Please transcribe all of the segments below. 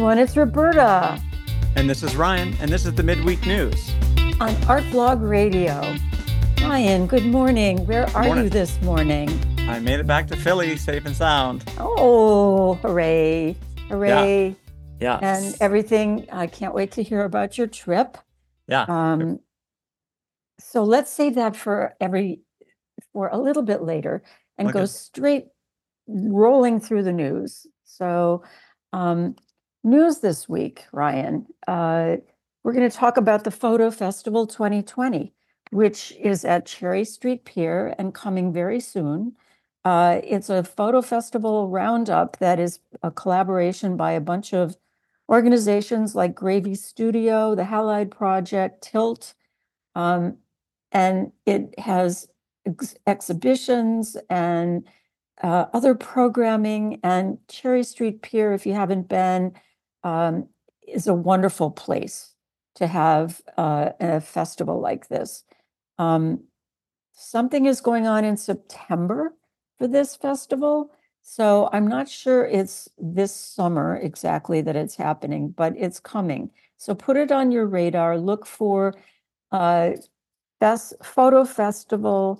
everyone. It's Roberta And this is Ryan, and this is the Midweek News on Art Blog Radio. Ryan, good morning. Where are you this morning? I made it back to Philly safe and sound. Oh, hooray. Hooray. Yeah. And everything. I can't wait to hear about your trip. Yeah. So let's save that for a little bit later and go straight rolling through the news. So news this week, Ryan. We're going to talk about the Photo Festival 2020, which is at Cherry Street Pier and coming very soon. It's a photo festival roundup that is a collaboration by a bunch of organizations like Gravy Studio, the Halide Project, Tilt, and it has exhibitions and other programming. And Cherry Street Pier, if you haven't been, is a wonderful place to have a festival like this. Something is going on in September for this festival. So I'm not sure it's this summer exactly that it's happening, but it's coming. So put it on your radar. Look for Photo Festival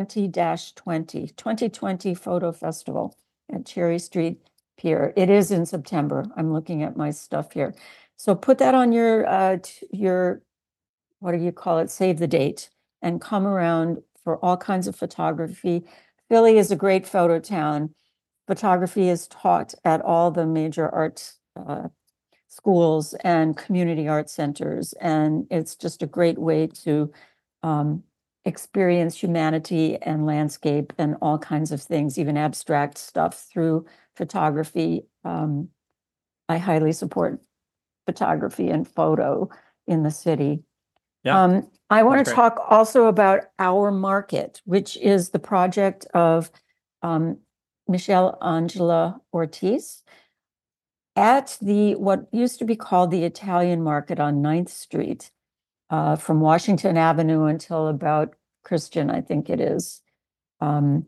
2020 Photo Festival at Cherry Street Pier. It is in September. I'm looking at my stuff here. So put that on your what do you call it? Save the date and come around for all kinds of photography. Philly is a great photo town. Photography is taught at all the major art schools and community art centers. And it's just a great way to experience humanity and landscape and all kinds of things, even abstract stuff through photography. I highly support photography and photo in the city. Yeah, I want to talk also about Our Market, which is the project of Michelle Angela Ortiz at what used to be called the Italian Market on 9th Street, from Washington Avenue until about Christian, I think it is. And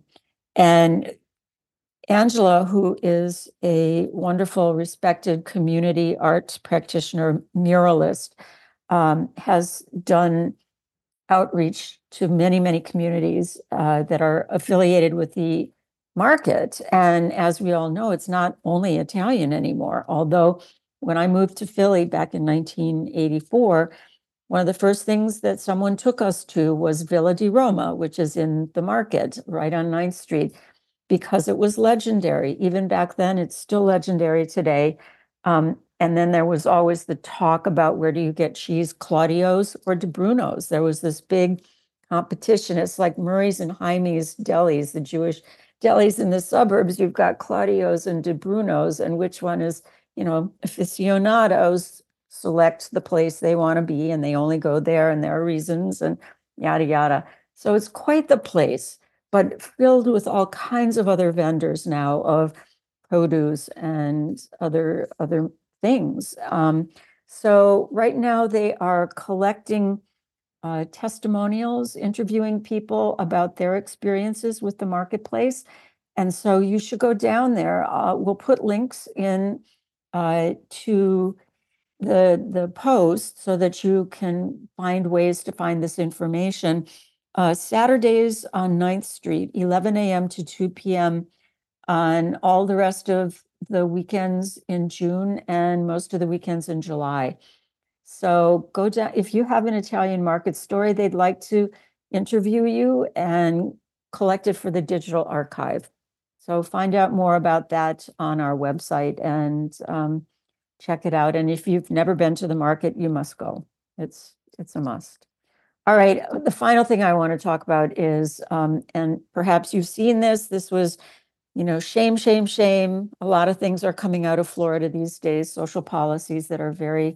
Angela, who is a wonderful, respected community arts practitioner, muralist, has done outreach to many, many communities that are affiliated with the market. And as we all know, it's not only Italian anymore. Although when I moved to Philly back in 1984, one of the first things that someone took us to was Villa di Roma, which is in the market right on 9th Street, because it was legendary. Even back then, it's still legendary today. And then there was always the talk about where do you get cheese, Claudio's or Di Bruno's. There was this big competition. It's like Murray's and Jaime's delis, the Jewish delis in the suburbs. You've got Claudio's and Di Bruno's, and which one is, aficionados select the place they want to be, and they only go there, and there are reasons, and yada, yada. So it's quite the place, but filled with all kinds of other vendors now of produce and other things. So right now they are collecting testimonials, interviewing people about their experiences with the marketplace. And so you should go down there. We'll put links in to the post so that you can find ways to find this information. Saturdays on 9th Street, 11 a.m. to 2 p.m. on all the rest of the weekends in June and most of the weekends in July. So go down. If you have an Italian market story, they'd like to interview you and collect it for the digital archive. So find out more about that on our website and check it out. And if you've never been to the market, you must go. It's a must. All right. The final thing I want to talk about is, and perhaps you've seen this was, shame, shame, shame. A lot of things are coming out of Florida these days, social policies that are very,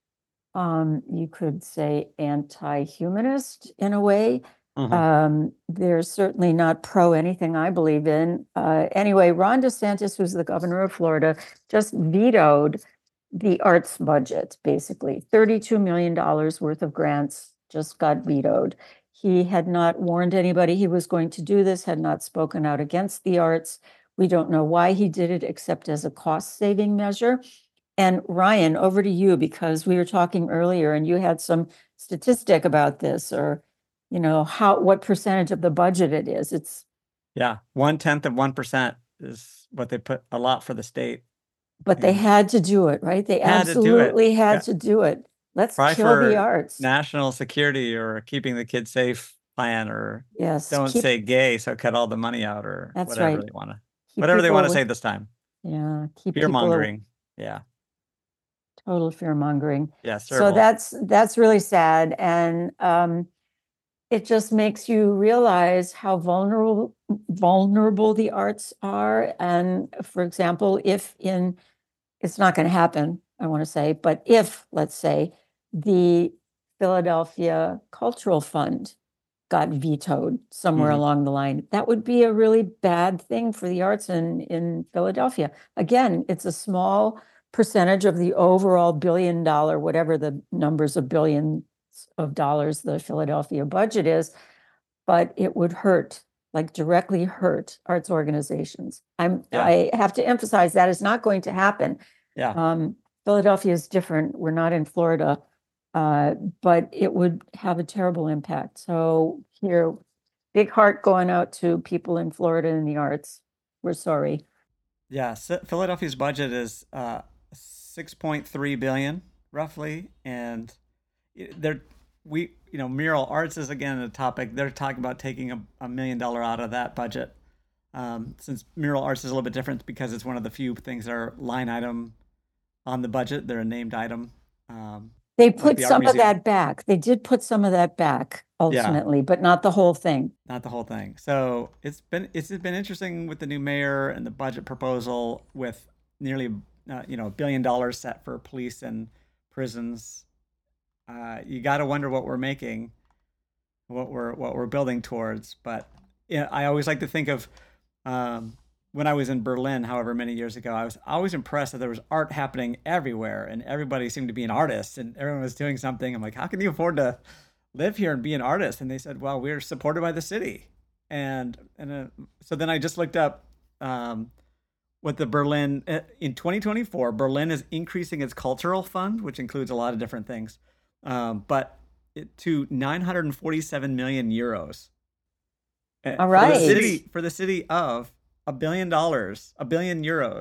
you could say, anti-humanist in a way. They're certainly not pro anything I believe in. Anyway, Ron DeSantis, who's the governor of Florida, just vetoed the arts budget, basically. $32 million worth of grants just got vetoed. He had not warned anybody he was going to do this, had not spoken out against the arts. We don't know why he did it, except as a cost-saving measure. And Ryan, over to you, because we were talking earlier and you had some statistic about this, or, what percentage of the budget it is. It's, Yeah, 1/10 of 1% is what they put a lot for the state. but they And had to do it, right? They had to do it. absolutely Yeah. had to do it. Let's Probably kill the for arts. national security or keeping the kids safe plan, or Yes, don't say gay, so cut all the money out, or that's whatever right. they want to, Keep whatever they people want to away. say this time. Yeah, keep Fear people away. mongering. Yeah. Total fear mongering. Yeah. So Terrible. that's really sad. And it just makes you realize how vulnerable the arts are. And for example, it's not going to happen, I want to say, but if, let's say, the Philadelphia Cultural Fund got vetoed somewhere Mhm. along the line, that would be a really bad thing for the arts in Philadelphia. Again, it's a small percentage of the overall $1 billion, whatever the numbers of billions of dollars the Philadelphia budget is, but it would hurt, like directly hurt arts organizations. Yeah. I have to emphasize that is not going to happen. Yeah. Philadelphia is different. We're not in Florida, but it would have a terrible impact. So here, big heart going out to people in Florida in the arts. We're sorry. Yeah. So Philadelphia's budget is 6.3 billion roughly, and they're mural arts is again a topic. They're talking about taking $1 million out of that budget. Since mural arts is a little bit different because it's one of the few things that are line item on the budget. They're a named item. They like put the Art some of Museum. that back. They did put some of that back ultimately, but not the whole thing. Not the whole thing. So it's been interesting with the new mayor and the budget proposal with nearly $1 billion set for police and prisons. You got to wonder what we're making, what we're building towards. But yeah, I always like to think of when I was in Berlin, however many years ago. I was always impressed that there was art happening everywhere, and everybody seemed to be an artist, and everyone was doing something. I'm like, how can you afford to live here and be an artist? And they said, well, we're supported by the city. And so then I just looked up what the Berlin in 2024. Berlin is increasing its cultural fund, which includes a lot of different things, but to 947 million euros. All right. For the city of $1 billion, €1 billion.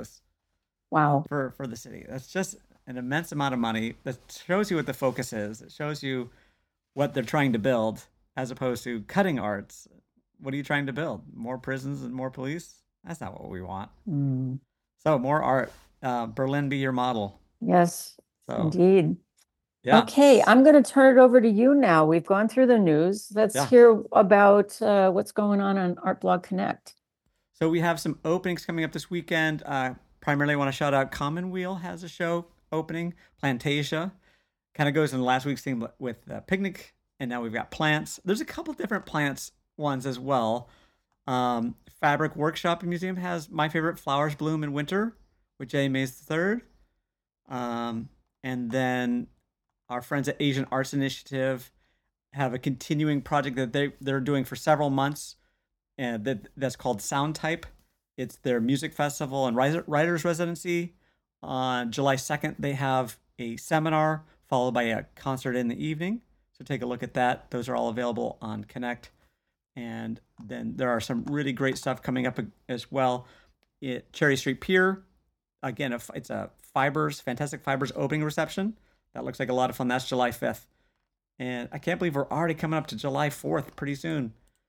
Wow. For the city. That's just an immense amount of money. That shows you what the focus is. It shows you what they're trying to build, as opposed to cutting arts. What are you trying to build? More prisons and more police? That's not what we want. So more art. Berlin, be your model. Yes, indeed. Yeah. Okay, I'm going to turn it over to you now. We've gone through the news. Let's hear about what's going on Art Blog Connect. So we have some openings coming up this weekend. Primarily, I want to shout out Commonweal has a show opening. Plantasia kind of goes in last week's theme with Picnic, and now we've got plants. There's a couple different plants ones as well. Fabric Workshop Museum has My Favorite Flowers Bloom in Winter with J. Mays III. And then our friends at Asian Arts Initiative have a continuing project that they're doing for several months, and that's called Sound Type. It's their music festival and writers residency. On July 2nd, they have a seminar followed by a concert in the evening. So take a look at that. Those are all available on Connect. And then there are some really great stuff coming up as well. Cherry Street Pier, again, it's a Fantastic Fibers opening reception. That looks like a lot of fun. That's July 5th. And I can't believe we're already coming up to July 4th pretty soon.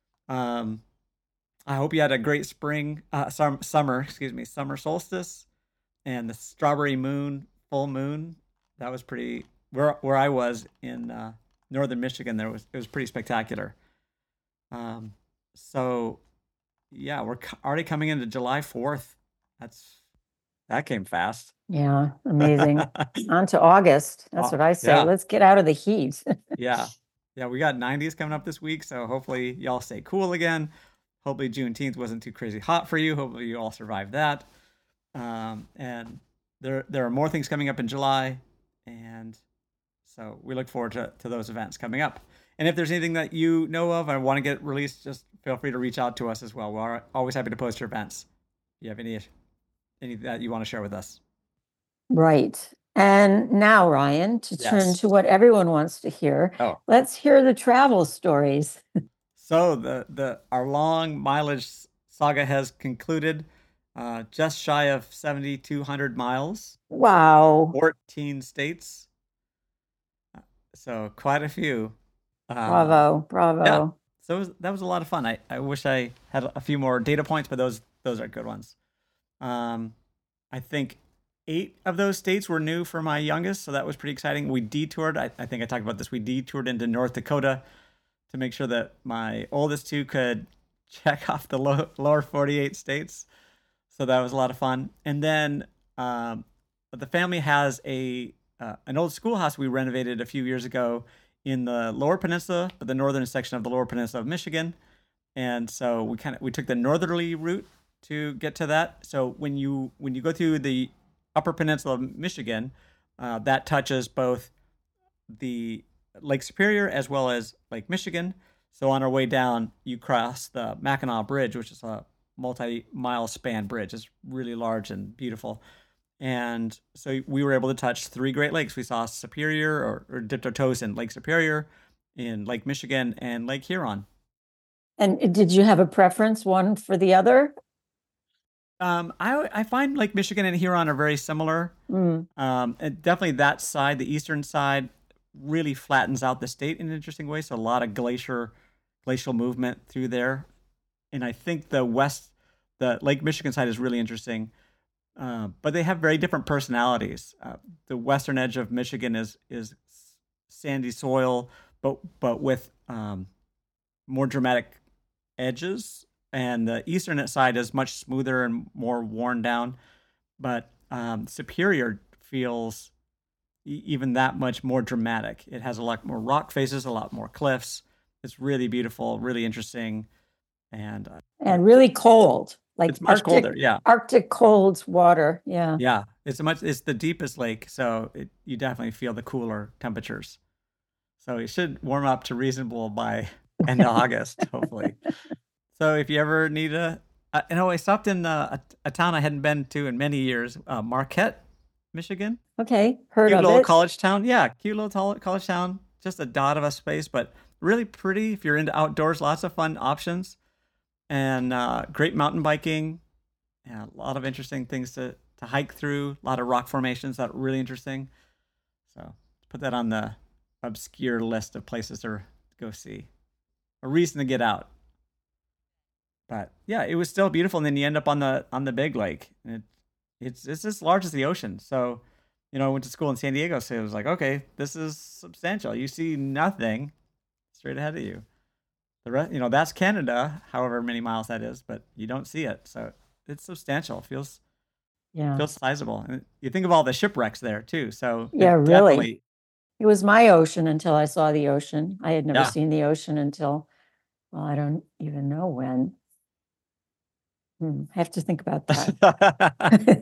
I hope you had a great summer solstice, and the strawberry moon, full moon. That was pretty, where I was in northern Michigan, it was pretty spectacular. So yeah, we're already coming into July 4th. That came fast. Yeah, amazing. On to August. That's what I say. Yeah. Let's get out of the heat. Yeah. We got 90s coming up this week, so hopefully y'all stay cool again. Hopefully Juneteenth wasn't too crazy hot for you. Hopefully you all survived that. And there are more things coming up in July, and so we look forward to those events coming up. And if there's anything that you know of and want to get released, just feel free to reach out to us as well. We're always happy to post your events. If you have any that you want to share with us. Right. And now, Ryan, to turn Yes. to what everyone wants to hear, Oh, let's hear the travel stories. so our long mileage saga has concluded. Just shy of 7,200 miles, Wow. 14 states. So quite a few. Uh, Bravo. yeah. Bravo. So that was a lot of fun. I wish I had a few more data points, but those are good ones. Um, I think 8 of those states were new for my youngest, so that was pretty exciting. We detoured. I think I talked about this. We detoured into North Dakota to make sure that my oldest two could check off the lower 48 states. So that was a lot of fun. And then the family has an old schoolhouse we renovated a few years ago in the Lower Peninsula, but the northern section of the Lower Peninsula of Michigan. And so we took the northerly route to get to that. So when you go through the Upper Peninsula of Michigan, that touches both the Lake Superior as well as Lake Michigan. So on our way down, you cross the Mackinac Bridge, which is a multi-mile span bridge. It's really large and beautiful. And so we were able to touch 3 Great Lakes. We saw Superior, or dipped our toes in Lake Superior, in Lake Michigan, and Lake Huron. And did you have a preference, one for the other? I find Lake Michigan and Huron are very similar. Mm. And definitely that side, the eastern side, really flattens out the state in an interesting way. So a lot of glacial movement through there. And I think the Lake Michigan side is really interesting. But they have very different personalities. The western edge of Michigan is sandy soil, but with more dramatic edges, and the eastern side is much smoother and more worn down. But Superior feels even that much more dramatic. It has a lot more rock faces, a lot more cliffs. It's really beautiful, really interesting, and really cold, like it's much colder. Yeah, Arctic cold water. Yeah. yeah. It's the deepest lake, so you definitely feel the cooler temperatures. So it should warm up to reasonable by end of August, hopefully. So if you ever need I stopped in a town I hadn't been to in many years, Marquette, Michigan. Okay, heard Cute of little it. college town. Yeah, cute little college town. Just a dot of a space, but really pretty if you're into outdoors. Lots of fun options, and great mountain biking. Yeah, a lot of interesting things to hike through. A lot of rock formations that are really interesting. So put that on the obscure list of places to go see. A reason to get out. But yeah, it was still beautiful. And then you end up on the big lake. And it's as large as the ocean. So, I went to school in San Diego, so it was like, okay, this is substantial. You see nothing straight ahead of you. The rest, that's Canada, however many miles that is, but you don't see it. So it's substantial. It feels sizable. And you think of all the shipwrecks there too. So yeah, really. Definitely, it was my ocean until I saw the ocean. I had never seen the ocean until, well, I don't even know when. I have to think about that.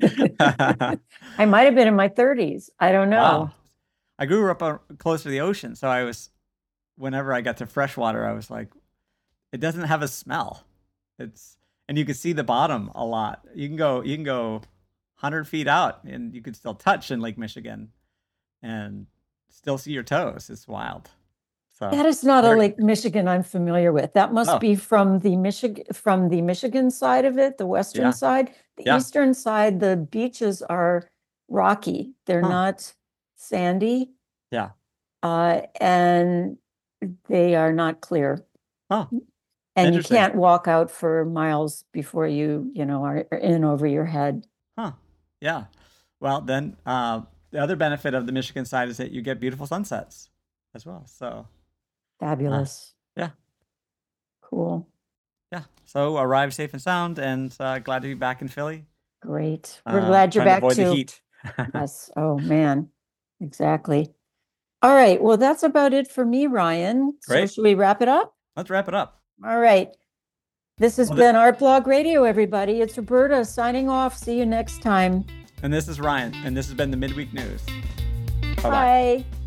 I might have been in my 30s. I don't know. Wow. I grew up close to the ocean, so whenever I got to freshwater, I was like, it doesn't have a smell. And you can see the bottom a lot. You can go 100 feet out, and you could still touch in Lake Michigan, and still see your toes. It's wild. So that is not a Lake Michigan I'm familiar with. That must be from the Michigan side of it, the western side. The eastern side, the beaches are rocky. They're not sandy. Yeah. And they are not clear. Oh. And you can't walk out for miles before you are in over your head. Huh. Yeah. Well, then the other benefit of the Michigan side is that you get beautiful sunsets as well. So fabulous. Yeah. Cool. Yeah. So arrived safe and sound, and glad to be back in Philly. Great. We're glad you're back to avoid the heat. Yes. Oh man. Exactly. All right. Well, that's about it for me, Ryan. Great. So should we wrap it up? Let's wrap it up. All right. This has been Art Blog Radio, everybody. It's Roberta signing off. See you next time. And this is Ryan, and this has been the Midweek News. Bye-bye. Bye.